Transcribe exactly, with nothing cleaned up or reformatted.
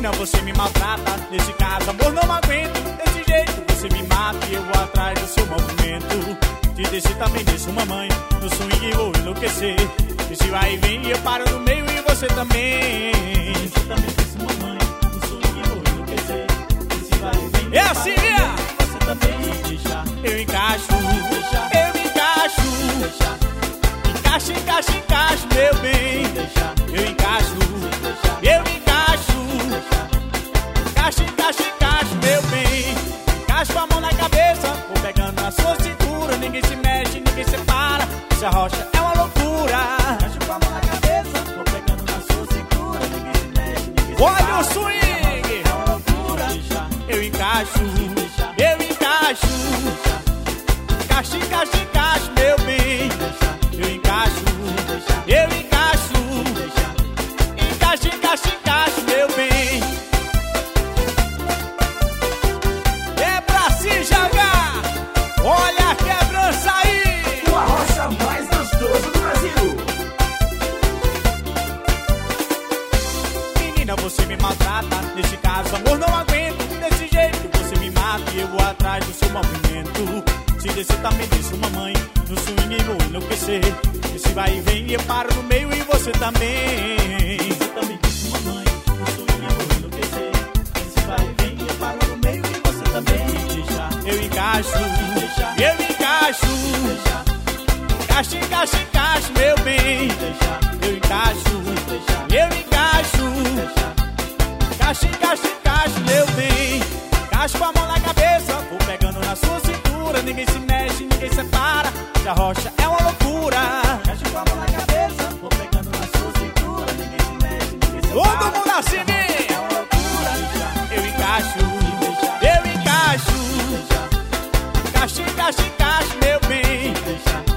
Menina, você me maltrata, nesse caso amor não aguento. Desse jeito você me mata e eu vou atrás do seu movimento. Te desci também desço, mamãe, no swing vou enlouquecer. Esse vai e vem e eu paro no meio e você também. Desci também desço, mamãe, no swing vou enlouquecer. Esse vai e vem e eu paro no meio e você também. Deixa, eu encaixo, deixa, eu encaixo, deixa, encaixa, encaixa, encaixa, meu bem. Deixa, eu encaixo, deixa, eu encaixo, deixa, encaixa, encaixa, encaixa, meu bem. Encaixa com a mão na cabeça, vou pegando na sua cintura. Ninguém se mexe, ninguém separa. Essa rocha é uma loucura. Encaixa com a mão na cabeça, vou pegando na sua cintura. Ninguém se mexe, ninguém separa. Olha o swing, é uma loucura. Eu encaixo, eu encaixo, encaixa, encaixa, encaixa, meu bem. Eu encaixo, eu encaixo, encaixa, encaixa, encaixa, meu bem. É pra se jogar, olha a quebrança aí. O arrocha mais gostoso do Brasil. Menina, você me maltrata, nesse caso amor não aguento. Desse jeito você me mata e eu vou atrás do seu movimento. Se descer também desço, mamãe, no swing vou enlouquecer. Esse vai e vem e eu paro no meio e você também. Você também desço, mamãe, no swing vou enlouquecer. Esse vai e vem e eu paro no meio e você também. Deixa, eu encaixo, deixa, eu encaixo, deixa, encaixa, encaixa, encaixa, meu bem. Deixa, eu encaixo, deixa, eu encaixo, deixa, encaixa, encaixa, encaixa, meu bem. Encaixa com a mão na cabeça, vou pegando na sua cintura. Ninguém se mexe, ninguém separa. Essa rocha é uma loucura. Encaixa com a mão na cabeça, vou pegando na sua cintura. Ninguém se mexe, ninguém separa. Todo mundo assim, é uma loucura. Eu encaixo, eu encaixo, encaixa, encaixa, encaixa, meu bem.